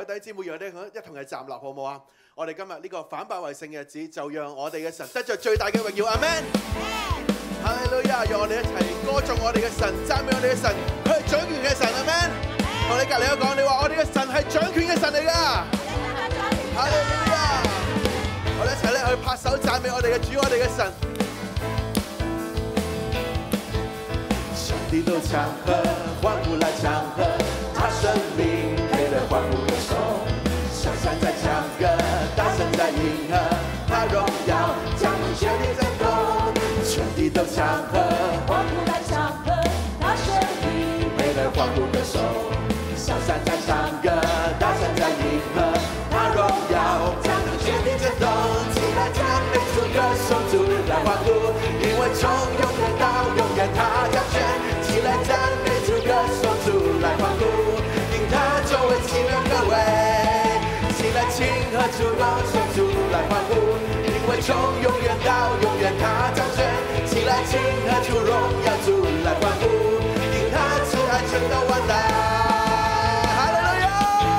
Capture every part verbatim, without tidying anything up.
位弟兄姊妹，讓我哋一同係站立，好唔好啊？我哋今日呢個反敗為勝嘅日子，就讓我哋嘅神得着最大嘅榮耀。阿們，哈利路亞！讓我哋一齊歌頌我哋嘅神，讚美我哋嘅神，佢係掌權嘅神。阿們，同你隔離嗰講，你話我哋嘅神係掌權嘅神嚟㗎。哈利路亞！我哋一齊咧去拍手讚美我哋嘅主，我哋嘅神。上帝都唱和，歡呼來唱和，他生命配得歡呼歌手。小山在唱歌，大聲在應和，他榮耀將全地震動。全地都唱和，歡呼來唱和，他生命配得歡呼歌手。小山在唱歌，大聲在應和，他榮耀將全地震動。起來讚美主，歌頌主來歡呼，因為從永遠到永遠他掌權。起來讚美主，歌頌主來歡呼，因他作為奇妙可畏。起來慶賀主，榮頌主來歡呼，因為從永遠到永遠他掌權。起來慶賀主，榮耀主來歡呼，因他慈愛存到萬代。哈利路亞！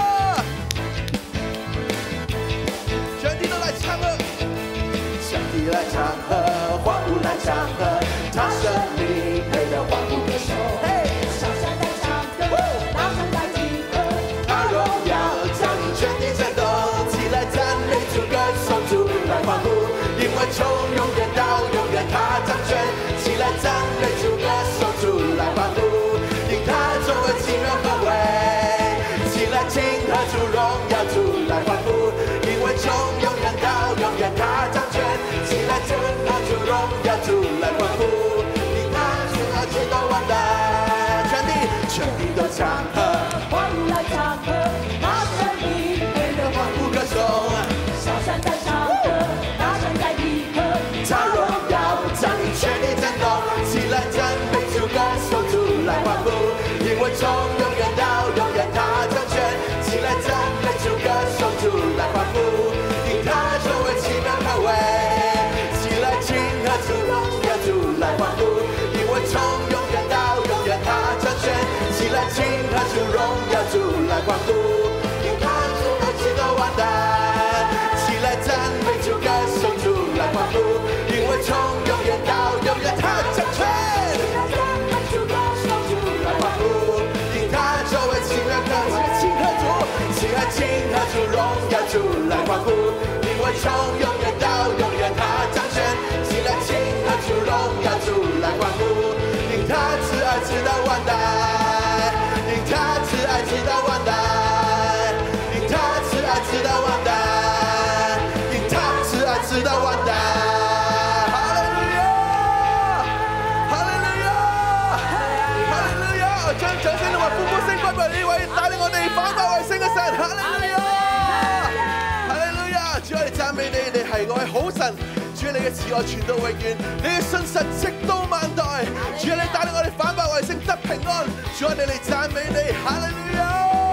全體都來唱和，全體來唱和，歡呼來唱和，他生命配得歡呼歌手。小山在唱歌，大聲在應和，他榮耀將全地震動。起來讚美主，歌頌主來歡呼，因為從永遠到永遠他掌權。起來讚美主，歌頌主來歡呼，因他作為奇妙可畏。起來慶賀主，榮耀主來歡呼，因為從永遠到永遠他掌權。起來慶賀主，榮耀主來歡呼，因他慈愛存到萬代。全地全地都唱和，歡呼來唱和，他生命配得歡呼歌手。小山在唱歌，大聲在應和，他榮耀將全地震動。起來讚美主，歌頌主來歡呼，因為從永遠到永遠他掌權。起來讚美主，歌頌主來歡呼，因他作為奇妙可畏。起來慶賀主，榮耀主來歡呼，因為從永遠到永遠他掌權。起來慶賀主，榮耀主來歡呼，因他慈愛存到萬代。起來讚美主，歌頌主來歡呼，因為從永遠到永遠他掌權。起來讚美主，歌頌主來歡呼，因他作為奇妙可畏。慶賀主，起來慶賀主，榮耀主來歡呼，因為從永遠到永遠他掌權。起來慶賀主，榮耀主來歡呼，因他慈愛直到萬代。因他慈愛直到萬代，因他慈愛直到萬代，因他慈愛直到萬代。哈利路亞，哈利路亞，哈利路亞！將掌聲同埋歡呼聲歸俾呢位帶領我哋反敗為勝嘅神。哈利路亞，哈利路亞！主，我哋讚美你，你係我嘅好神。主，你嘅慈愛傳到永遠，你嘅信實直到萬代。主，你帶領我哋反敗為勝得平安。主，我哋嚟讚美你，哈利路亞！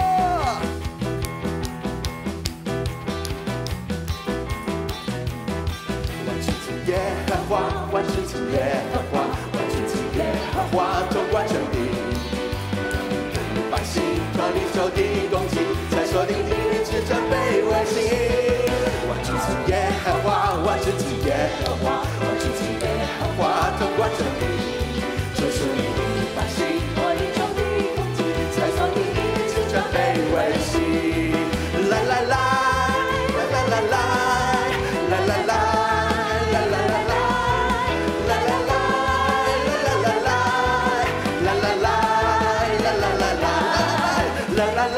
萬軍之耶和華，萬軍之耶和華，萬軍之耶和華統管全地。百姓和領袖的攻擊，在所定的日子準備為行。萬軍之耶和華，萬軍之耶和華，萬軍之耶和華統管全地。救贖你的百姓和領袖的攻擊，在所定的日子準備為行。來來來，來來來來，來來來，來來來來，來來來，來來來來，來來來，來來來來，來來來。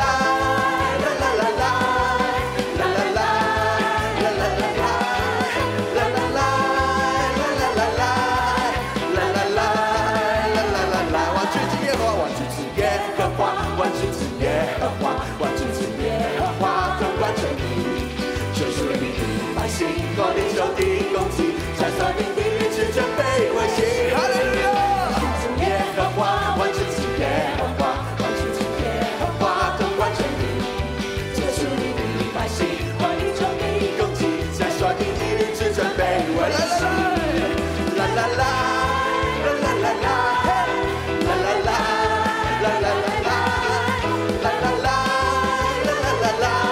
萬軍之耶和華，萬軍之耶和華統管全地，救贖你的百姓和領袖的攻擊，在所定的日子準備為行。哈利路亞！耶和華，萬軍之耶和華，萬軍之耶和華統管全地，救贖你的百姓和領袖的攻擊，在所定的日子準備為行。啦啦啦，啦啦啦啦，啦啦啦，啦啦啦。La la la la la la la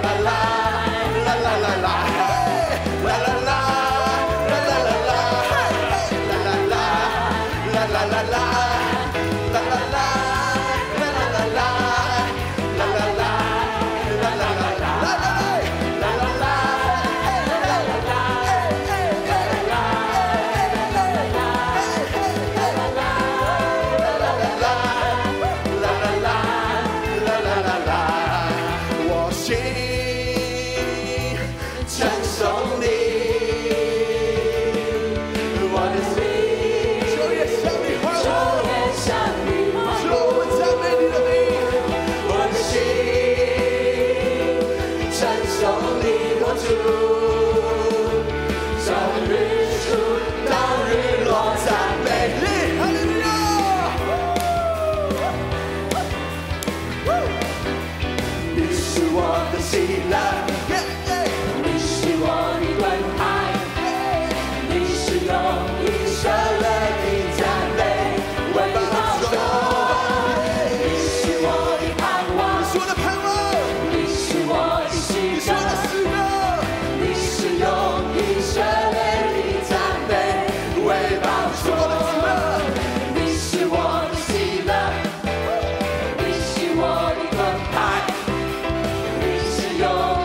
你是我的盾牌，你是永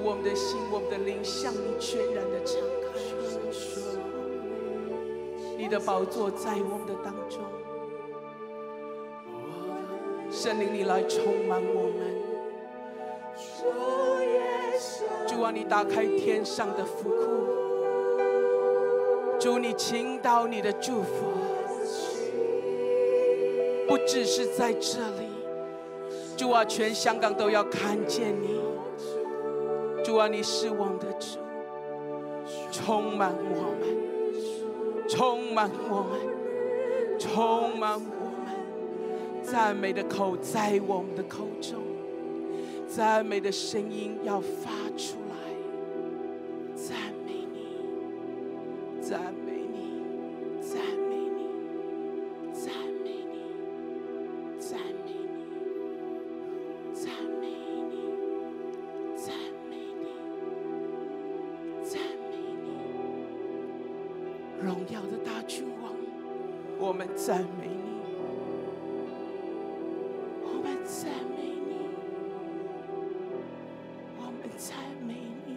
我们的心，我们的灵向你全然的敞开。你的宝座在我们的当中，圣灵你来充满我们。主啊，你打开天上的福库，主你倾倒你的祝福，不只是在这里，主啊，全香港都要看见你。主啊，你是我们的主，充满我们，充满我们，充满我们。赞美的口在我们的口中，赞美的声音要发出来。赞美你，赞美你，赞美你，赞美你，赞美你，赞美你，赞美你，赞美你。荣耀的大君王，我们赞美你，我们赞美你，我们赞美你。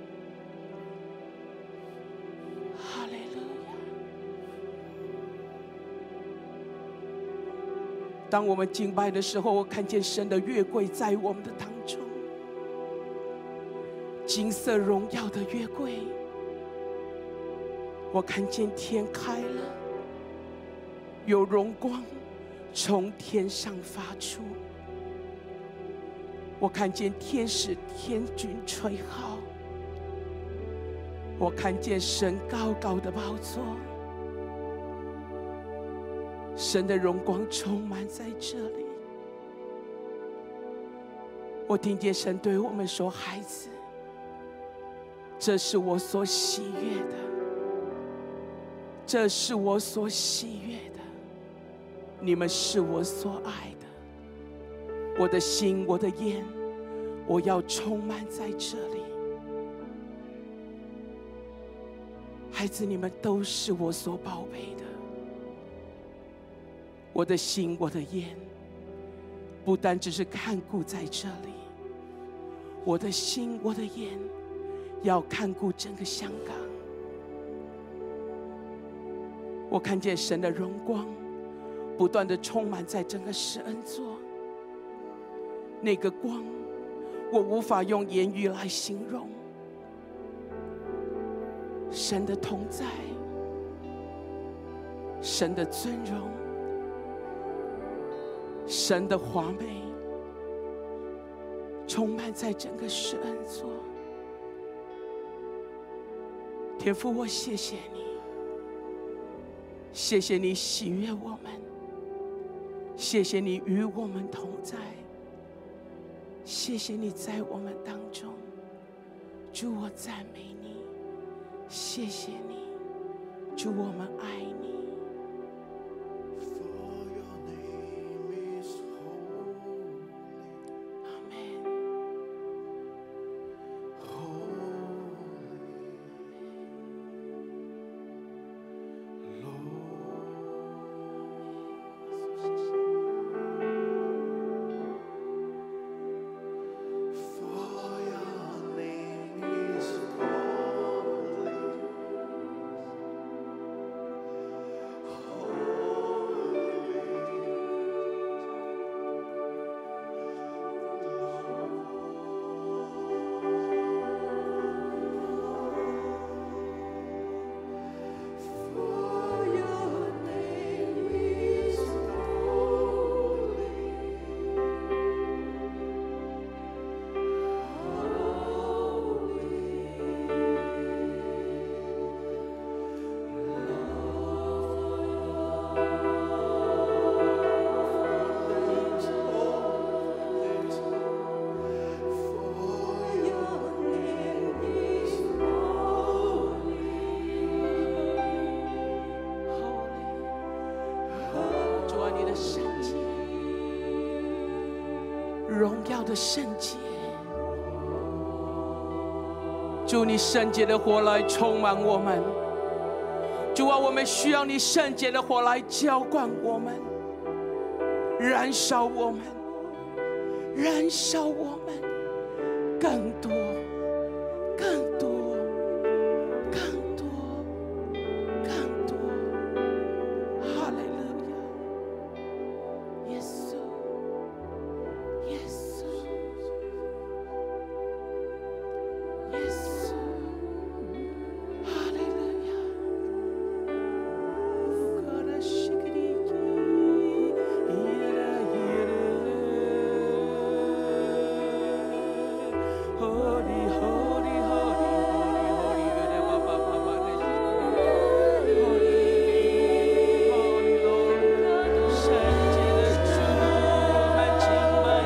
哈利路亚！当我们敬拜的时候，我看见神的约柜在我们的当中，金色荣耀的约柜。我看见天开了，有荣光从天上发出。我看见天使天军吹号。我看见神高高的宝座，神的荣光充满在这里。我听见神对我们说：“孩子，这是我所喜悦的，这是我所喜悦的，你们是我所爱的。我的心，我的眼，我要充满在这里。孩子，你们都是我所宝贝的。我的心，我的眼，不单只是看顾在这里，我的心，我的眼，要看顾整个香港。我看见神的荣光不断的充满在整个施恩座，那个光我无法用言语来形容。神的同在，神的尊荣，神的华美，充满在整个施恩座。天父，我谢谢你，谢谢你喜悦我们，谢谢你与我们同在，谢谢你在我们当中。主，我赞美你，谢谢你，主，我们爱你。荣耀的圣洁，主，你圣洁的火来充满我们。主啊，我们需要你圣洁的火来浇灌我们，燃烧我们，燃烧我们，更多更多，更多，更多。哈利路亚，耶稣，耶稣，耶稣，哈利路亚。Holy, holy, holy, holy, holy, holy, holy Lord， 圣洁的主，我们敬拜你。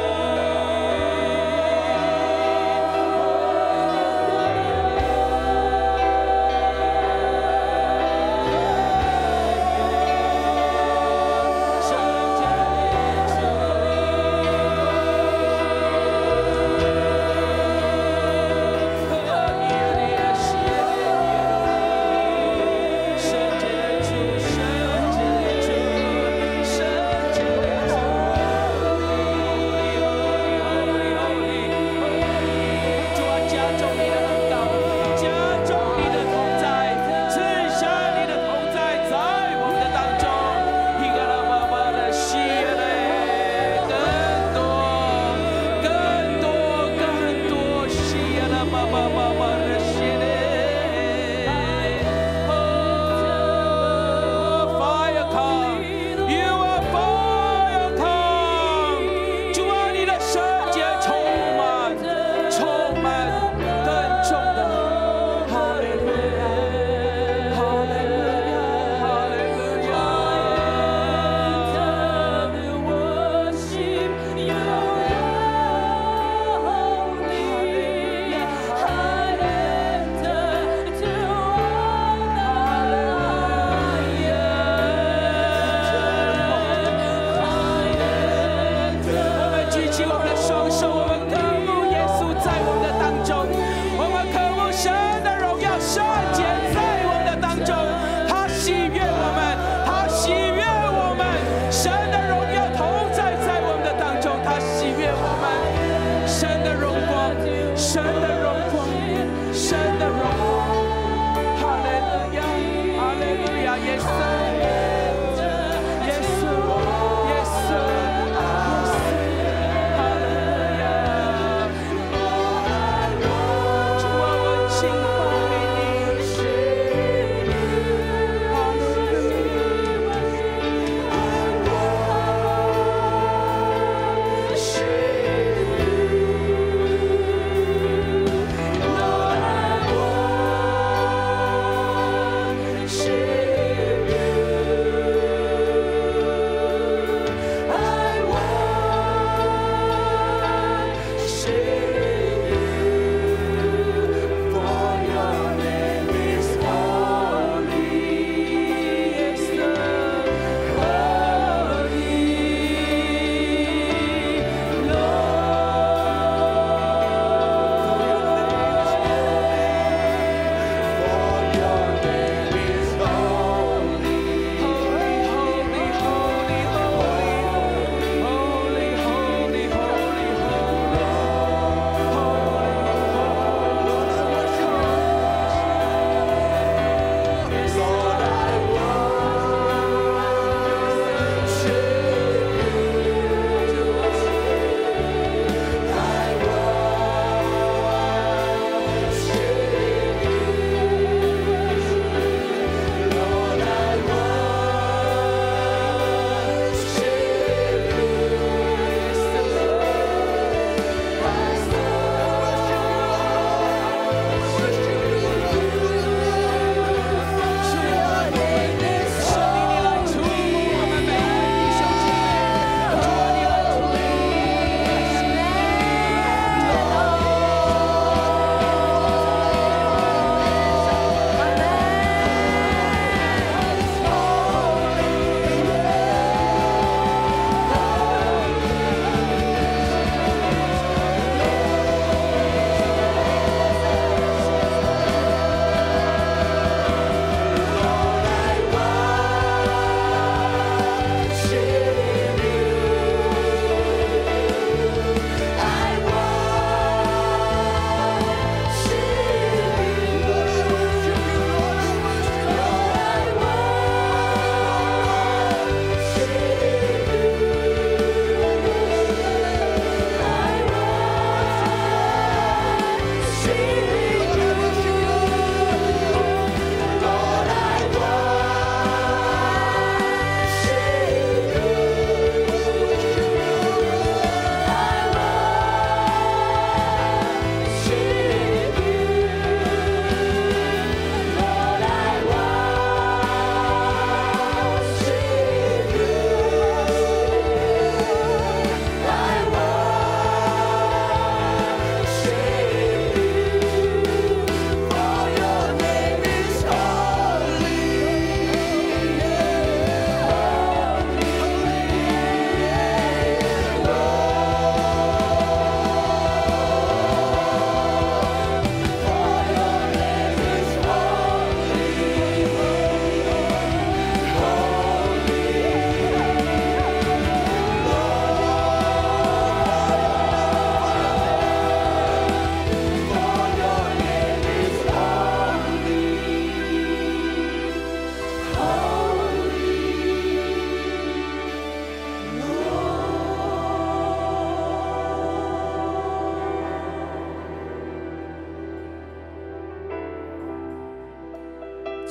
圣洁的主。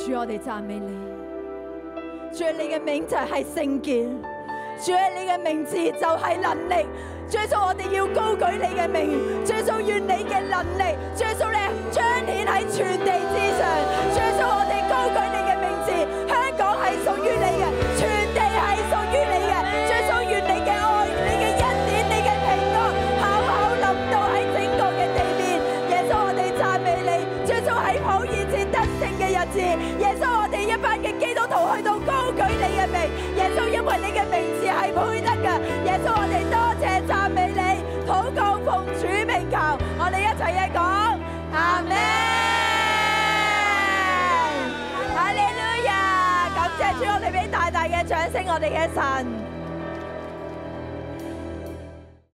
主，我哋讚美你。主，你嘅名就係聖潔。主，你嘅名字就係能力。主耶穌，我哋要高舉你嘅名。主耶穌，願你嘅能力，主耶穌你彰顯喺全地之上。主耶穌，我哋高舉你嘅名字。香港係屬於你嘅，全地係屬於你嘅。主耶穌，願你嘅愛、你嘅恩典、你嘅平安，厚厚臨到喺整個嘅地面。耶穌，我哋讚美你。主耶穌，喺普爾節得勝嘅日子，耶穌，我哋一班嘅基督徒去到高舉你嘅名。耶穌，因為你嘅名字係配得嘅。耶穌，我哋多謝讚美你，禱告奉主名求，我哋一齊嘅講，阿們。哈利路亞！感謝主，我哋俾大大嘅掌聲，我哋嘅神。